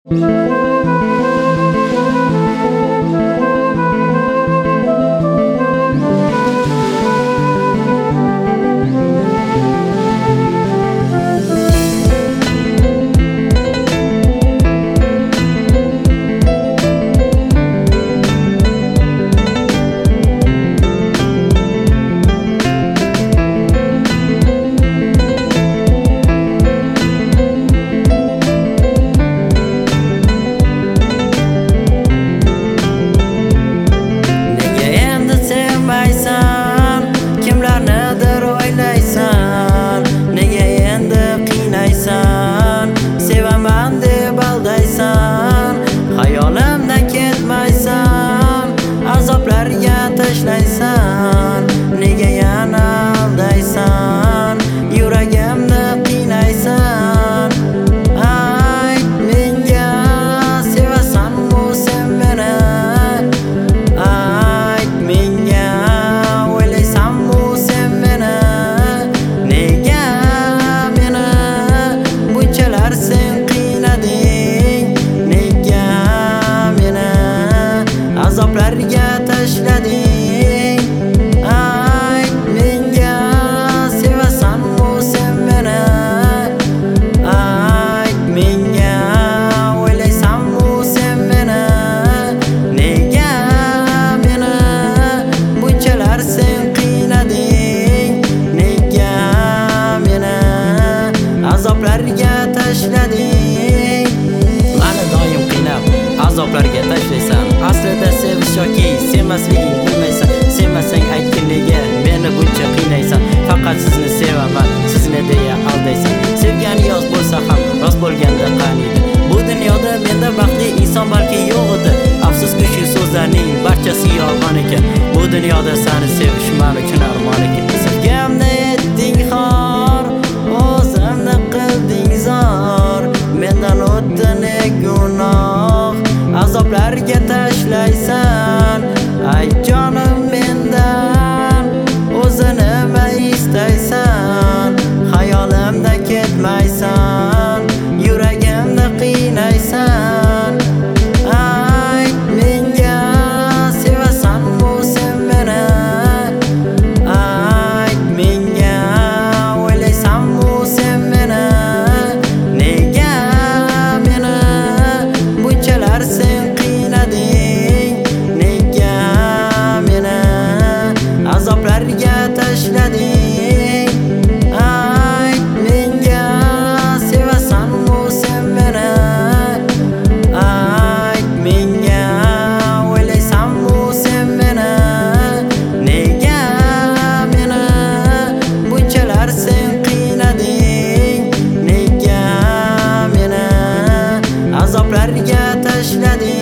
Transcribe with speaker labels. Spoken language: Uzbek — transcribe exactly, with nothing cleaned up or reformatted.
Speaker 1: Hayolimdan ketmaysan, azoblarga tashlaysan. Nega yana aldaysan, yuragimni qiynaysan. Ayt menga, sevasanmi sen meni? Ayt menga, o'ylaysanmi sen meni? Nega meni bunchalar sen qiynading? Azoblarga tashlading. Ayt menga, sevasanmi sen meni? Ayt menga, o'ylaysanmi sen meni? Nega meni bunchalar sen qiynading? Nega meni azoblarga tashlading? Mani doim qiynab azoblarga tashlaysan. Aslida sevish yoki sevmasliging bilmaysan. Sevmasang aytgin nega meni buncha qiynaysan? Faqat sizni sevaman, sizni deya aldaysan. Sevgan yoz bo'lsa ham rost bo'lganda qaniydi? Bu dunyoda menda baxtli inson balki yo'q edi. Afsuski shu so'zlarning barchasi yolg'on ekan. Bu dunyoda seni sevish men uchun armon ekan. Sevgamni etding xor, o'zimni qilding zor. Mendan o'tdi ne gunoh, azoblarga tashlaysan. Ay jonim mendan o'zi nima istaysan? Hayolimda ketmaysan, yuragimni qiynaysan. Ayt menga, sevasanmi sen meni? Ayt menga, o'ylaysanmi sen meni? Nega meni bunchalar sen qiynading? Nega meni azoblarga tashlading? Ayt menga, sevasanmi sen meni? Ayt menga, o'ylaysanmi sen meni? Nega meni bunchalar sen qiynading? Nega meni azoblarga tashlading?